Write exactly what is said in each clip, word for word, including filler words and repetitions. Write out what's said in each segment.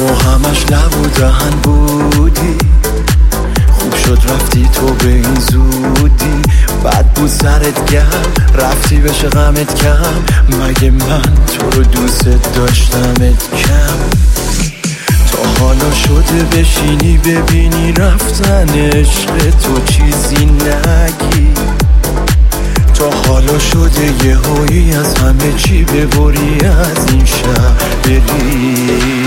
تو همش لب و دهن بودی، خوب شد رفتی تو به این زودی. بد بود سرت گرم رفتی بشه غمت کم، مگه من تو رو دوست داشتمت کم. تا حالا شده بشینی ببینی رفتن عشق تو چیزی نگی. تا حالا شده یه هایی از همه چی ببری از این شهر بری.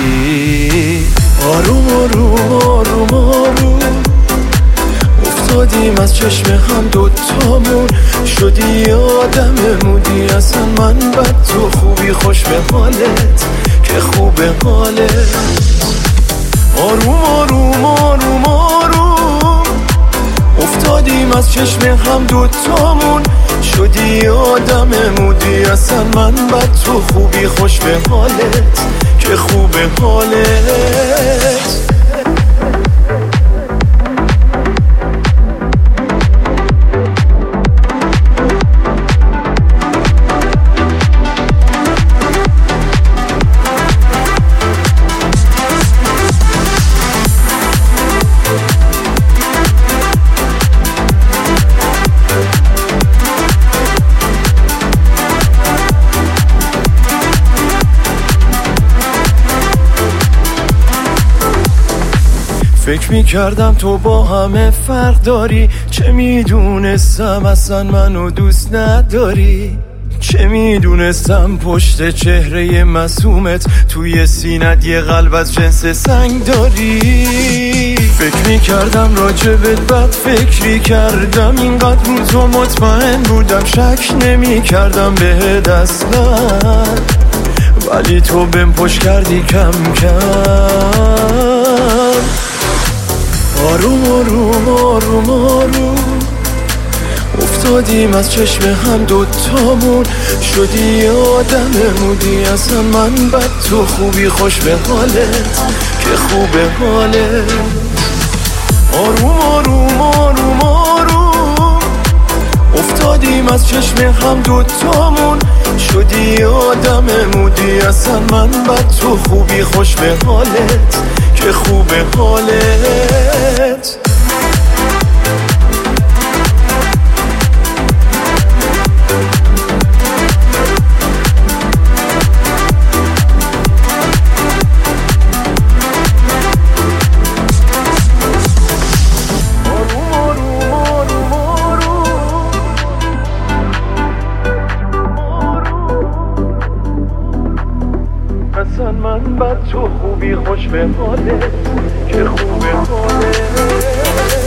آروم آروم آروم آروم افتادیم از چشم هم دوتامون، شدی آدم مودی اصلا من بد تو خوبی خوش به حالت که خوب به حالت. آروم آروم آروم آروم افتادیم از چشم هم دوتامون، شدی آدم مودی اصلا من بد تو خوبی خوش به حالت که خوب به حالت. فکر میکردم تو با همه فرق داری، چه میدونستم اصلا منو دوست نداری. چه میدونستم پشت چهره معصومت توی سینت یه قلب از جنس سنگ داری. فکر میکردم راجبت بد فکری کردم، اینقدر رو تو مطمئن بودم شک نمیکردم بهت اصلا، ولی تو بهم پشت کردی کم کم. آروم آروم آروم آروم افتادیم از چشم هم دوتامون، شدی آدم مودی اصلا من بد تو خوبی خوش به حالت که خوب به حالت. آروم آروم آروم آروم افتادیم از چشم هم دوتامون، شدی آدم مودی اصلا من بد تو خوبی خوش به حالت که خوب به حالت. اصلا من بد تو خوبی خوش به حالت که خوب به حالت.